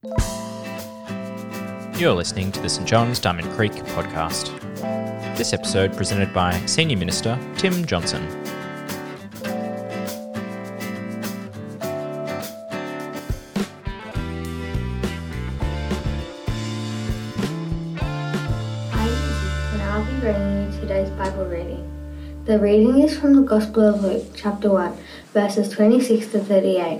You're listening to the St John's Diamond Creek podcast. This episode presented by Senior Minister Tim Johnson. Hi, and I'll be reading you today's Bible reading. The reading is from the Gospel of Luke, chapter 1, verses 26 to 38.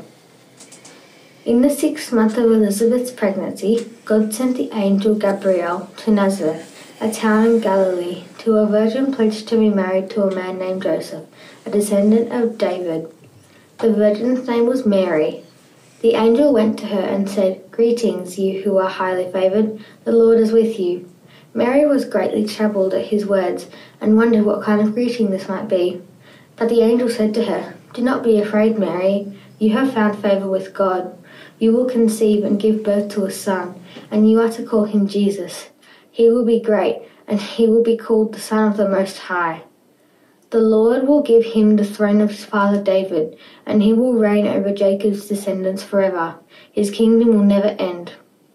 In the 6th month of Elizabeth's pregnancy, God sent the angel Gabriel to Nazareth, a town in Galilee, to a virgin pledged to be married to a man named Joseph, a descendant of David. The virgin's name was Mary. The angel went to her and said, "Greetings, you who are highly favoured, the Lord is with you." Mary was greatly troubled at his words and wondered what kind of greeting this might be. But the angel said to her, "Do not be afraid, Mary. You have found favour with God. You will conceive and give birth to a son, and you are to call him Jesus. He will be great, and he will be called the Son of the Most High. The Lord will give him the throne of his father David, and he will reign over Jacob's descendants forever. His kingdom will never end."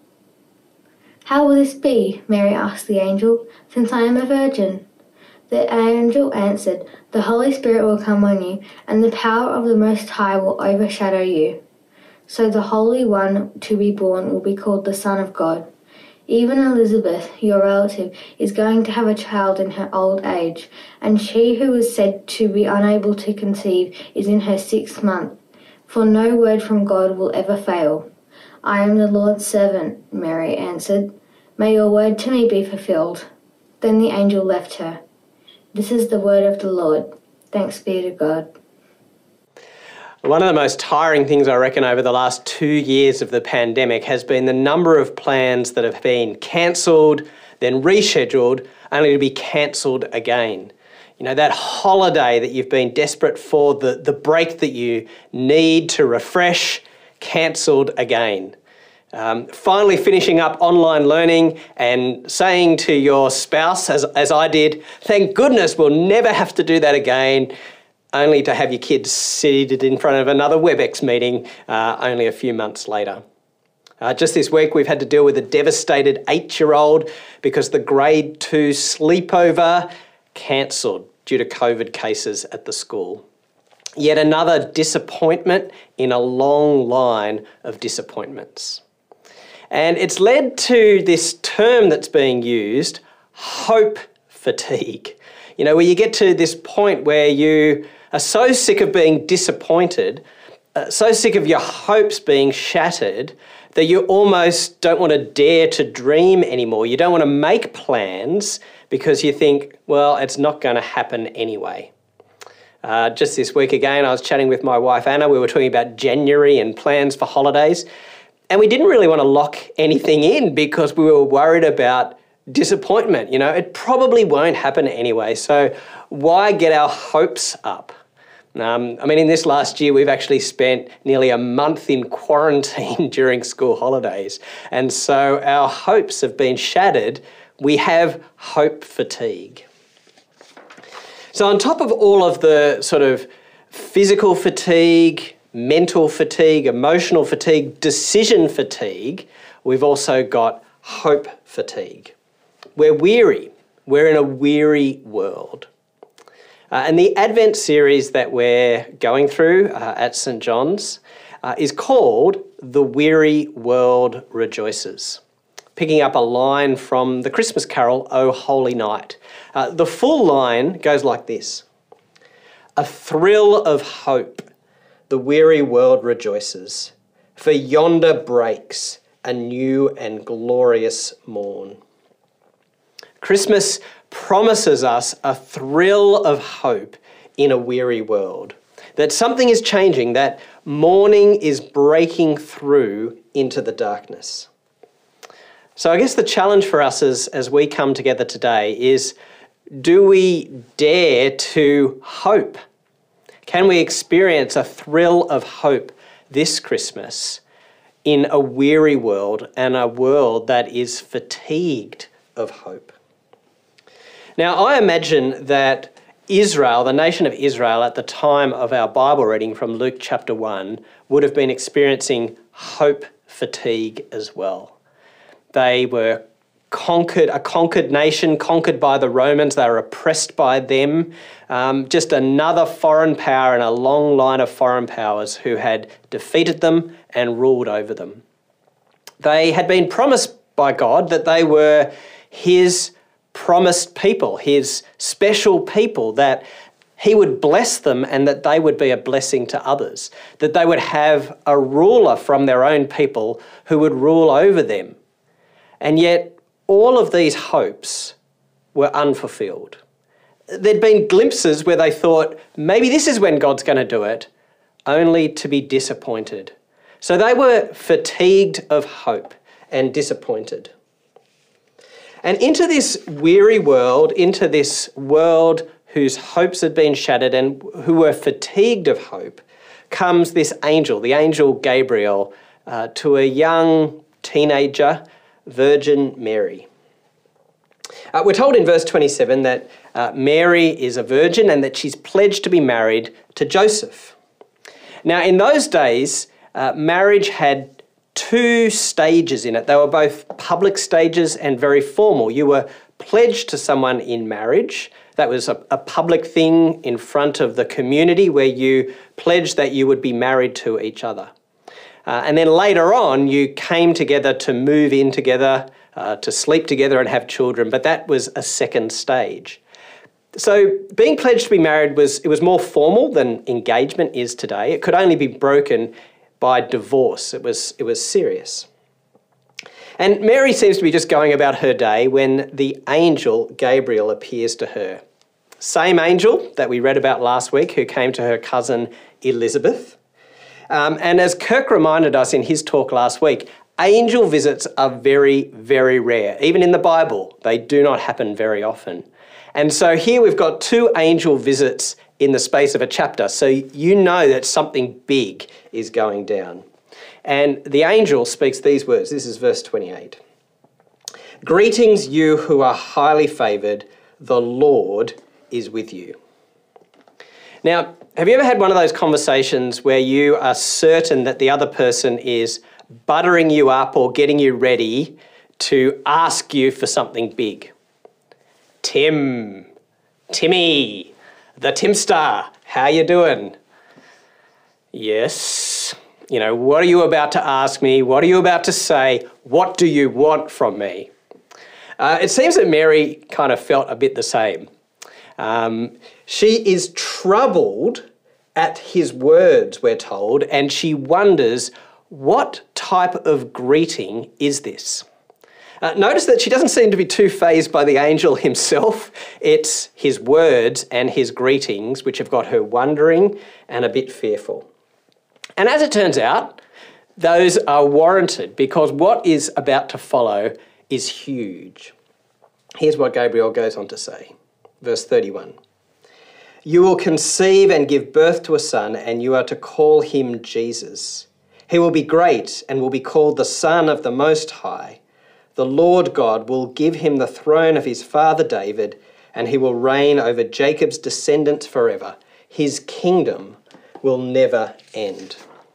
"How will this be?" Mary asked the angel, "since I am a virgin?" The angel answered, "The Holy Spirit will come on you, and the power of the Most High will overshadow you. So the Holy One to be born will be called the Son of God. Even Elizabeth, your relative, is going to have a child in her old age, and she who was said to be unable to conceive is in her 6th month, for no word from God will ever fail." "I am the Lord's servant," Mary answered. "May your word to me be fulfilled." Then the angel left her. This is the word of the Lord. Thanks be to God. One of the most tiring things I reckon over the last 2 years of the pandemic has been the number of plans that have been cancelled, then rescheduled, only to be cancelled again. You know, that holiday that you've been desperate for, the break that you need to refresh, cancelled again. Finally finishing up online learning and saying to your spouse, as I did, "Thank goodness we'll never have to do that again," only to have your kids seated in front of another WebEx meeting only a few months later. Just this week, we've had to deal with a devastated 8-year-old because the grade 2 sleepover cancelled due to COVID cases at the school. Yet another disappointment in a long line of disappointments. And it's led to this term that's being used, hope fatigue. You know, where you get to this point where you are so sick of being disappointed, so sick of your hopes being shattered, that you almost don't want to dare to dream anymore. You don't want to make plans because you think, well, it's not going to happen anyway. Just this week again, I was chatting with my wife Anna. We were talking about January and plans for holidays. And we didn't really want to lock anything in because we were worried about disappointment. You know, it probably won't happen anyway, so why get our hopes up? In this last year, we've actually spent nearly a month in quarantine during school holidays, and so our hopes have been shattered. We have hope fatigue. So on top of all of the sort of physical fatigue, mental fatigue, emotional fatigue, decision fatigue, we've also got hope fatigue. We're weary. We're in a weary world. And the Advent series that we're going through at St John's is called The Weary World Rejoices, picking up a line from the Christmas carol, O Holy Night. The full line goes like this: "A thrill of hope, the weary world rejoices, for yonder breaks a new and glorious morn." Christmas promises us a thrill of hope in a weary world, that something is changing, that morning is breaking through into the darkness. So I guess the challenge for us as we come together today is, do we dare to hope? Can we experience a thrill of hope this Christmas in a weary world and a world that is fatigued of hope? Now, I imagine that Israel, the nation of Israel, at the time of our Bible reading from Luke chapter 1, would have been experiencing hope fatigue as well. They were a conquered nation, conquered by the Romans. They were oppressed by them. Just another foreign power in a long line of foreign powers who had defeated them and ruled over them. They had been promised by God that they were his promised people, his special people, that he would bless them and that they would be a blessing to others, that they would have a ruler from their own people who would rule over them. And yet all of these hopes were unfulfilled. There'd been glimpses where they thought, maybe this is when God's going to do it, only to be disappointed. So they were fatigued of hope and disappointed. And into this weary world, into this world whose hopes had been shattered and who were fatigued of hope, comes this angel, the angel Gabriel, to a young teenager, Virgin Mary. We're told in verse 27 that Mary is a virgin and that she's pledged to be married to Joseph. Now, in those days, marriage had two stages in it. They were both public stages and very formal. You were pledged to someone in marriage. That was a public thing in front of the community where you pledged that you would be married to each other. And then later on, you came together to move in together, to sleep together and have children, but that was a second stage. So being pledged to be married was more formal than engagement is today. It could only be broken by divorce. It was serious. And Mary seems to be just going about her day when the angel Gabriel appears to her. Same angel that we read about last week who came to her cousin Elizabeth. And as Kirk reminded us in his talk last week, angel visits are very, very rare. Even in the Bible, they do not happen very often. And so here we've got two angel visits in the space of a chapter. So you know that something big is going down. And the angel speaks these words. This is verse 28. Greetings, you who are highly favoured. The Lord is with you. Now, have you ever had one of those conversations where you are certain that the other person is buttering you up or getting you ready to ask you for something big? Timmy, the Timstar, how you doing? Yes. You know, what are you about to ask me? What are you about to say? What do you want from me? It seems that Mary kind of felt a bit the same. She is troubled at his words, we're told, and she wonders, what type of greeting is this? Notice that she doesn't seem to be too fazed by the angel himself. It's his words and his greetings which have got her wondering and a bit fearful. And as it turns out, those are warranted because what is about to follow is huge. Here's what Gabriel goes on to say. Verse 31. You will conceive and give birth to a son, and you are to call him Jesus. He will be great and will be called the Son of the Most High. The Lord God will give him the throne of his father David, and he will reign over Jacob's descendants forever. His kingdom will never end.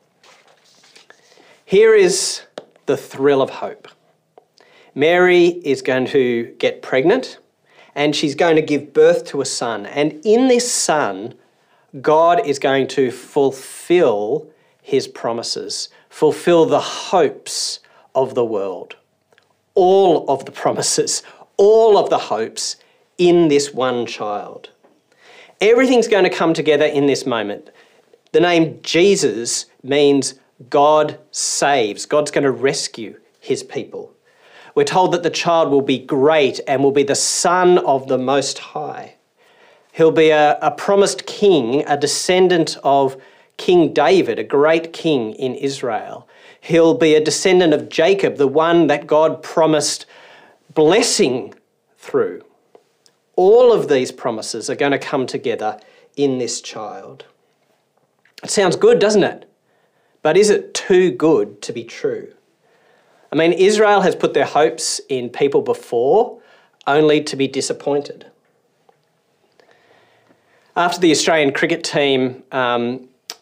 Here is the thrill of hope. Mary is going to get pregnant and she's going to give birth to a son. And in this son, God is going to fulfill his promises, fulfill the hopes of the world. All of the promises, all of the hopes in this one child. Everything's going to come together in this moment. The name Jesus means God saves. God's going to rescue his people. We're told that the child will be great and will be the Son of the Most High. He'll be a promised king, a descendant of King David, a great king in Israel. He'll be a descendant of Jacob, the one that God promised blessing through. All of these promises are going to come together in this child. It sounds good, doesn't it? But is it too good to be true? I mean, Israel has put their hopes in people before, only to be disappointed. After the Australian cricket team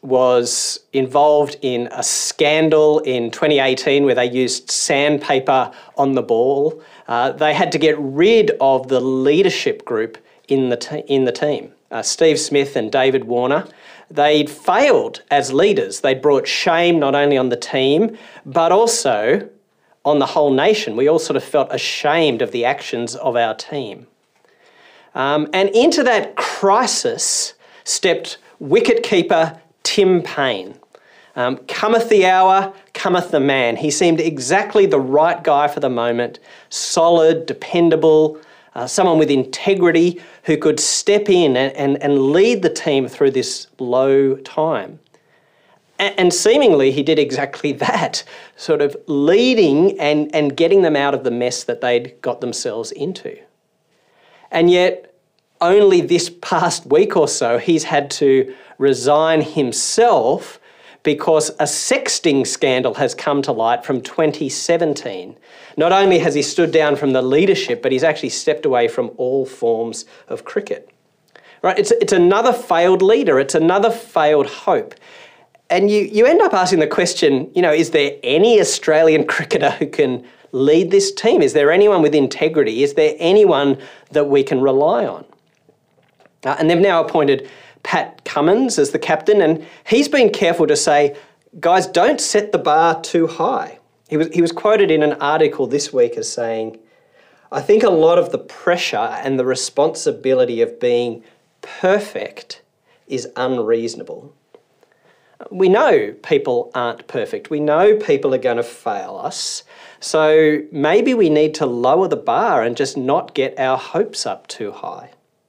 was involved in a scandal in 2018 where they used sandpaper on the ball. They had to get rid of the leadership group in the team. Steve Smith and David Warner. They'd failed as leaders. They'd brought shame not only on the team, but also on the whole nation. We all sort of felt ashamed of the actions of our team. And into that crisis stepped wicketkeeper Tim Paine. Cometh the hour, cometh the man. He seemed exactly the right guy for the moment, solid, dependable, someone with integrity who could step in and lead the team through this low time. And seemingly he did exactly that, sort of leading and getting them out of the mess that they'd got themselves into. And yet, only this past week or so, he's had to resign himself because a sexting scandal has come to light from 2017. Not only has he stood down from the leadership, but he's actually stepped away from all forms of cricket. Right? It's another failed leader. It's another failed hope. And you end up asking the question, is there any Australian cricketer who can lead this team? Is there anyone with integrity? Is there anyone that we can rely on? And they've now appointed Pat Cummins as the captain, and he's been careful to say, guys, don't set the bar too high. He was quoted in an article this week as saying, I think a lot of the pressure and the responsibility of being perfect is unreasonable. We know people aren't perfect. We know people are going to fail us. So maybe we need to lower the bar and just not get our hopes up too high.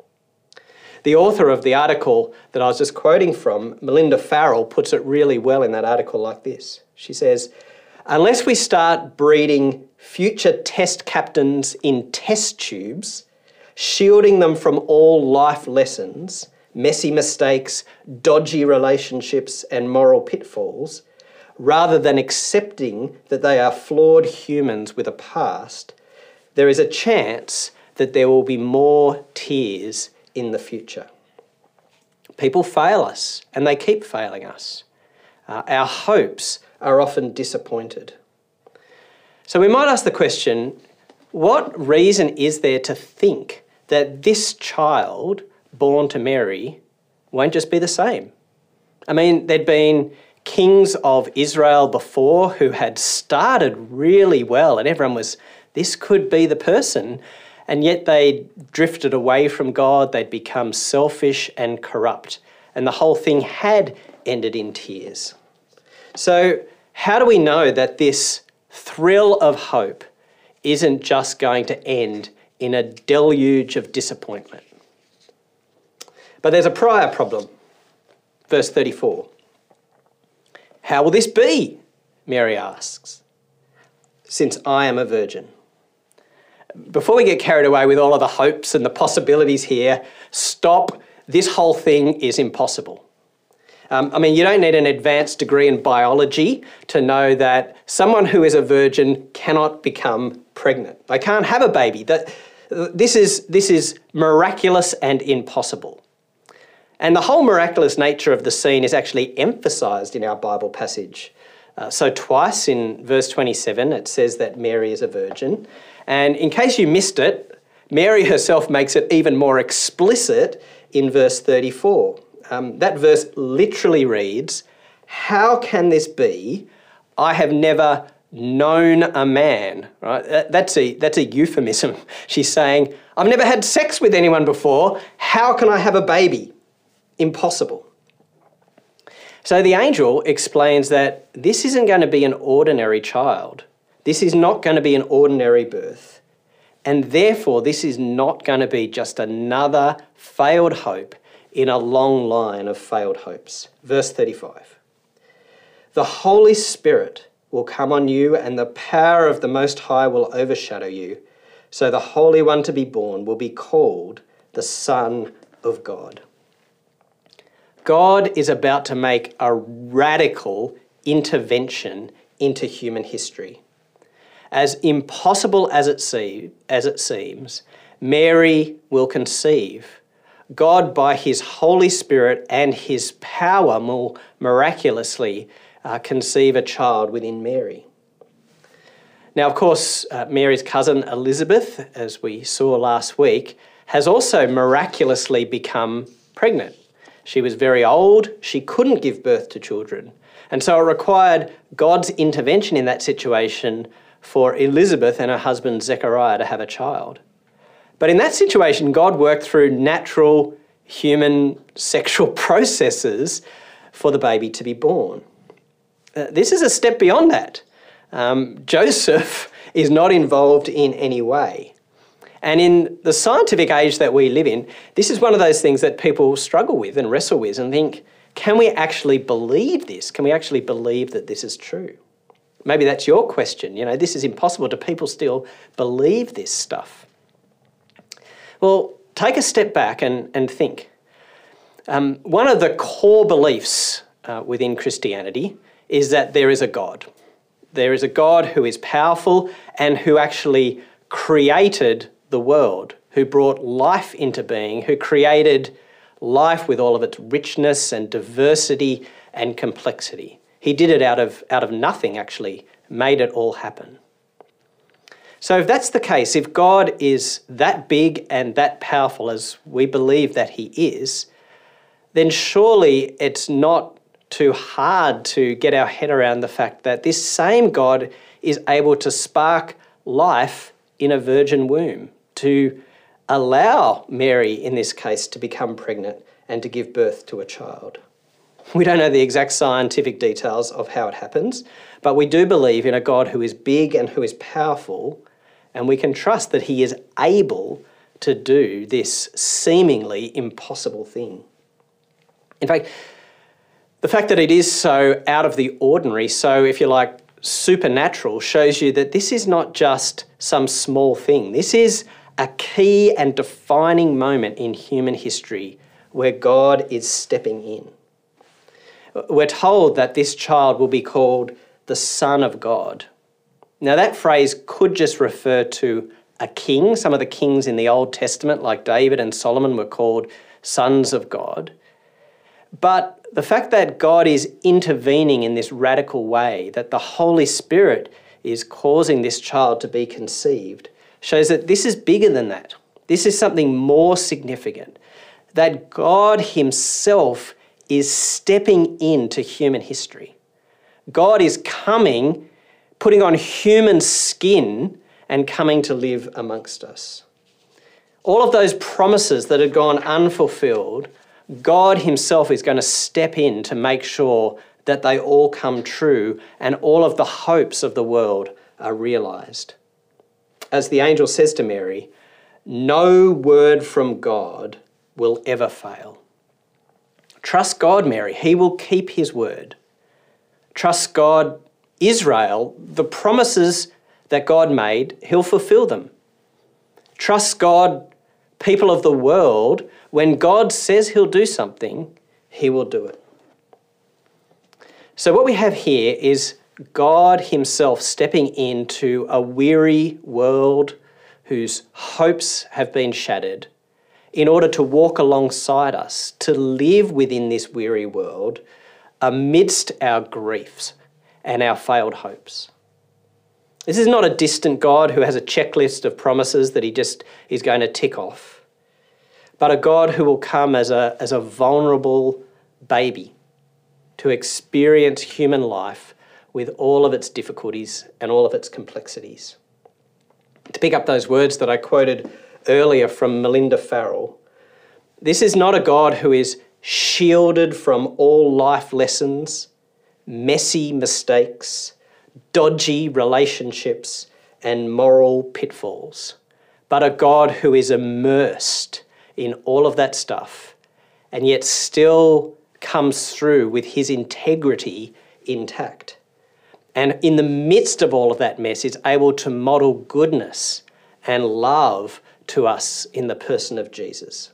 The author of the article that I was just quoting from, Melinda Farrell, puts it really well in that article like this. She says, unless we start breeding future test captains in test tubes, shielding them from all life lessons, messy mistakes, dodgy relationships and moral pitfalls, rather than accepting that they are flawed humans with a past, there is a chance that there will be more tears in the future. People fail us, and they keep failing us. Our hopes are often disappointed. So we might ask the question, what reason is there to think that this child born to Mary won't just be the same? I mean, there'd been kings of Israel before who had started really well, and everyone was, this could be the person. And yet they drifted away from God, they'd become selfish and corrupt, and the whole thing had ended in tears. So how do we know that this thrill of hope isn't just going to end in a deluge of disappointment? But there's a prior problem. Verse 34. How will this be? Mary asks, since I am a virgin. Before we get carried away with all of the hopes and the possibilities here, stop. This whole thing is impossible. You don't need an advanced degree in biology to know that someone who is a virgin cannot become pregnant. They can't have a baby. This is miraculous and impossible. And the whole miraculous nature of the scene is actually emphasised in our Bible passage. So twice in verse 27, it says that Mary is a virgin. And in case you missed it, Mary herself makes it even more explicit in verse 34. That verse literally reads, how can this be? I have never known a man. Right? That's a euphemism. She's saying, I've never had sex with anyone before. How can I have a baby? Impossible. So the angel explains that this isn't going to be an ordinary child. This is not going to be an ordinary birth. And therefore, this is not going to be just another failed hope in a long line of failed hopes. Verse 35. The Holy Spirit will come on you, and the power of the Most High will overshadow you. So the Holy One to be born will be called the Son of God. God is about to make a radical intervention into human history. As impossible as it seems, Mary will conceive. God, by his Holy Spirit and his power, will miraculously conceive a child within Mary. Now, of course, Mary's cousin Elizabeth, as we saw last week, has also miraculously become pregnant. She was very old, she couldn't give birth to children, and so it required God's intervention in that situation for Elizabeth and her husband Zechariah to have a child. But in that situation, God worked through natural human sexual processes for the baby to be born. This is a step beyond that. Joseph is not involved in any way. And in the scientific age that we live in, this is one of those things that people struggle with and wrestle with and think, can we actually believe this? Can we actually believe that this is true? Maybe that's your question. You know, this is impossible. Do people still believe this stuff? Well, take a step back and think. One of the core beliefs within Christianity is that there is a God. There is a God who is powerful and who actually created the world, who brought life into being, who created life with all of its richness and diversity and complexity. He did it out of nothing, actually, made it all happen. So if that's the case, if God is that big and that powerful as we believe that he is, then surely it's not too hard to get our head around the fact that this same God is able to spark life in a virgin womb, to allow Mary, in this case, to become pregnant and to give birth to a child. We don't know the exact scientific details of how it happens, but we do believe in a God who is big and who is powerful, and we can trust that he is able to do this seemingly impossible thing. In fact, the fact that it is so out of the ordinary, so if you like, supernatural, shows you that this is not just some small thing. This is a key and defining moment in human history where God is stepping in. We're told that this child will be called the Son of God. Now, that phrase could just refer to a king. Some of the kings in the Old Testament, like David and Solomon, were called sons of God. But the fact that God is intervening in this radical way, that the Holy Spirit is causing this child to be conceived, shows that this is bigger than that. This is something more significant, that God himself is stepping into human history. God is coming, putting on human skin and coming to live amongst us. All of those promises that had gone unfulfilled, God himself is going to step in to make sure that they all come true and all of the hopes of the world are realised. As the angel says to Mary, no word from God will ever fail. Trust God, Mary. He will keep his word. Trust God, Israel. The promises that God made, he'll fulfill them. Trust God, people of the world. When God says he'll do something, he will do it. So what we have here is God himself stepping into a weary world whose hopes have been shattered in order to walk alongside us, to live within this weary world amidst our griefs and our failed hopes. This is not a distant God who has a checklist of promises that he just is going to tick off, but a God who will come as a vulnerable baby to experience human life with all of its difficulties and all of its complexities. To pick up those words that I quoted earlier from Melinda Farrell, this is not a God who is shielded from all life lessons, messy mistakes, dodgy relationships, and moral pitfalls, but a God who is immersed in all of that stuff and yet still comes through with his integrity intact. And in the midst of all of that mess is able to model goodness and love to us in the person of Jesus.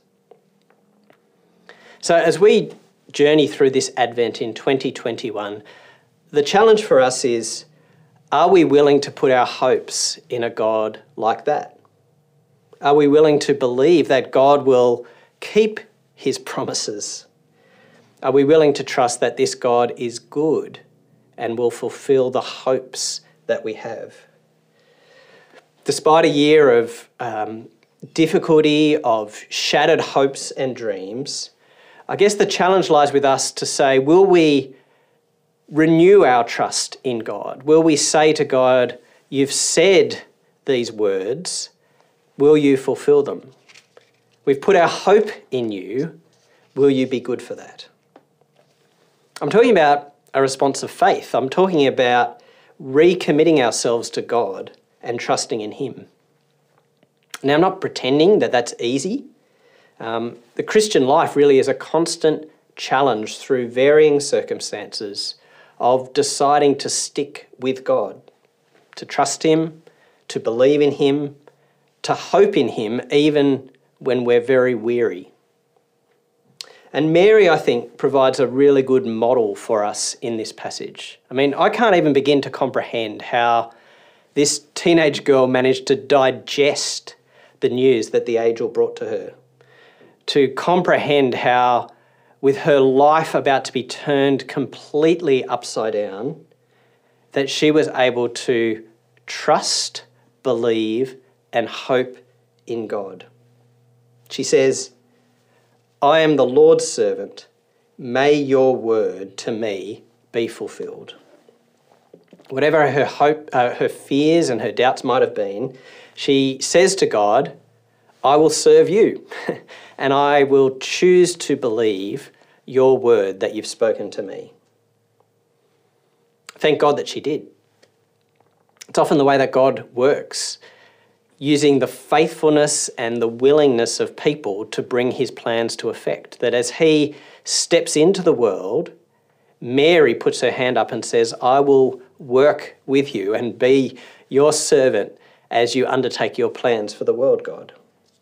So as we journey through this Advent in 2021, the challenge for us is, are we willing to put our hopes in a God like that? Are we willing to believe that God will keep his promises? Are we willing to trust that this God is good and will fulfill the hopes that we have? Despite a year of difficulty, of shattered hopes and dreams, I guess the challenge lies with us to say, will we renew our trust in God? Will we say to God, you've said these words, will you fulfill them? We've put our hope in you, will you be good for that? I'm talking about a response of faith. I'm talking about recommitting ourselves to God and trusting in him. Now, I'm not pretending that that's easy. The Christian life really is a constant challenge through varying circumstances of deciding to stick with God, to trust him, to believe in him, to hope in him, even when we're very weary. And Mary, I think, provides a really good model for us in this passage. I mean, I can't even begin to comprehend how this teenage girl managed to digest the news that the angel brought to her, to comprehend how, with her life about to be turned completely upside down, that she was able to trust, believe, and hope in God. She says, I am the Lord's servant. May your word to me be fulfilled. Whatever her hope, her fears and her doubts might have been, she says to God, I will serve you and I will choose to believe your word that you've spoken to me. Thank God that she did. It's often the way that God works, using the faithfulness and the willingness of people to bring his plans to effect. That as he steps into the world, Mary puts her hand up and says, I will work with you and be your servant as you undertake your plans for the world, God.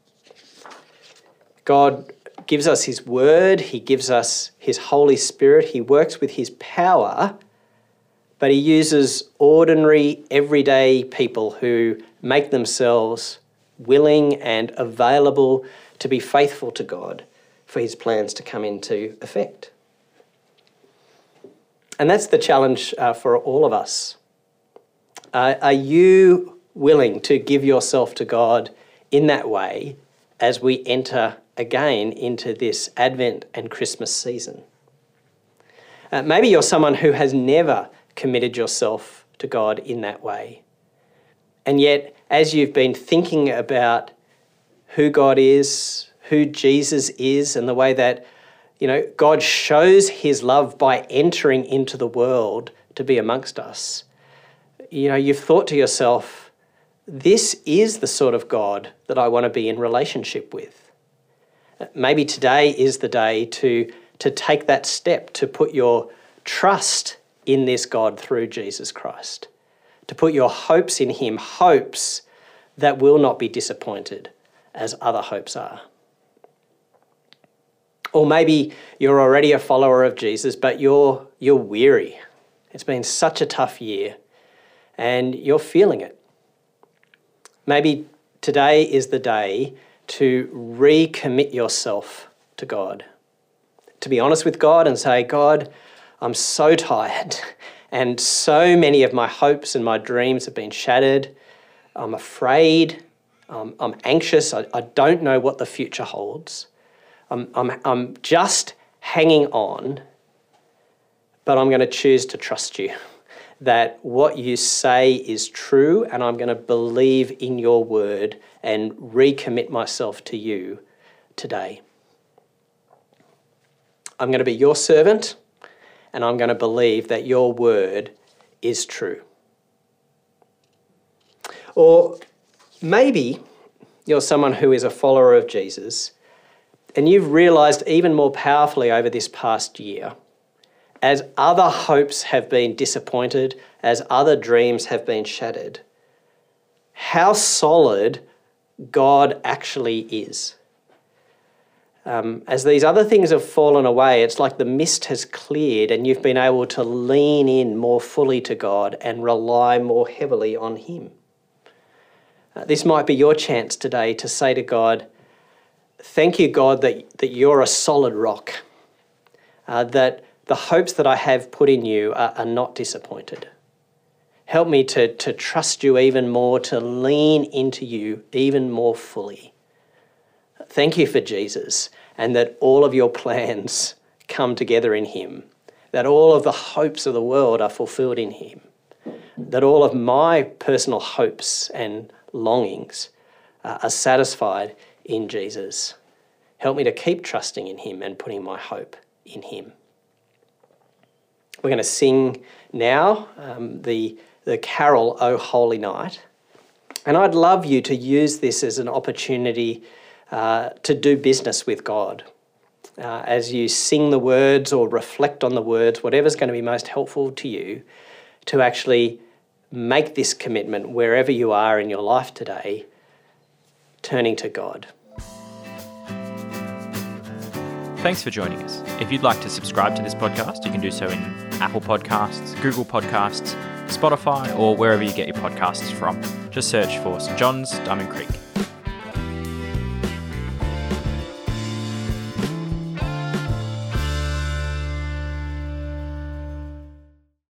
God gives us his word, he gives us his Holy Spirit, he works with his power, but he uses ordinary, everyday people who make themselves willing and available to be faithful to God for his plans to come into effect. And that's the challenge for all of us. Are you willing to give yourself to God in that way as we enter again into this Advent and Christmas season? Maybe you're someone who has never committed yourself to God in that way. And yet, as you've been thinking about who God is, who Jesus is, and the way that, God shows his love by entering into the world to be amongst us, you've thought to yourself, this is the sort of God that I want to be in relationship with. Maybe today is the day to take that step, to put your trust in this God through Jesus Christ, to put your hopes in him, hopes that will not be disappointed as other hopes are. Or maybe you're already a follower of Jesus, but you're weary. It's been such a tough year and you're feeling it. Maybe today is the day to recommit yourself to God, to be honest with God and say, God, I'm so tired and so many of my hopes and my dreams have been shattered. I'm afraid, I'm anxious, I don't know what the future holds. I'm just hanging on, but I'm going to choose to trust you, that what you say is true, and I'm going to believe in your word and recommit myself to you today. I'm going to be your servant, and I'm going to believe that your word is true. Or maybe you're someone who is a follower of Jesus, and you've realised even more powerfully over this past year, as other hopes have been disappointed, as other dreams have been shattered, how solid God actually is. As these other things have fallen away, it's like the mist has cleared and you've been able to lean in more fully to God and rely more heavily on him. This might be your chance today to say to God, Thank you, God, that you're a solid rock, that the hopes that I have put in you are not disappointed. Help me to trust you even more, to lean into you even more fully. Thank you for Jesus, and that all of your plans come together in him, that all of the hopes of the world are fulfilled in him, that all of my personal hopes and longings are satisfied in Jesus. Help me to keep trusting in him and putting my hope in him. We're going to sing now the carol, O Holy Night. And I'd love you to use this as an opportunity to do business with God. As you sing the words or reflect on the words, whatever's going to be most helpful to you, to actually make this commitment wherever you are in your life today, turning to God. Thanks for joining us. If you'd like to subscribe to this podcast, you can do so in Apple Podcasts, Google Podcasts, Spotify, or wherever you get your podcasts from. Just search for St John's, Diamond Creek.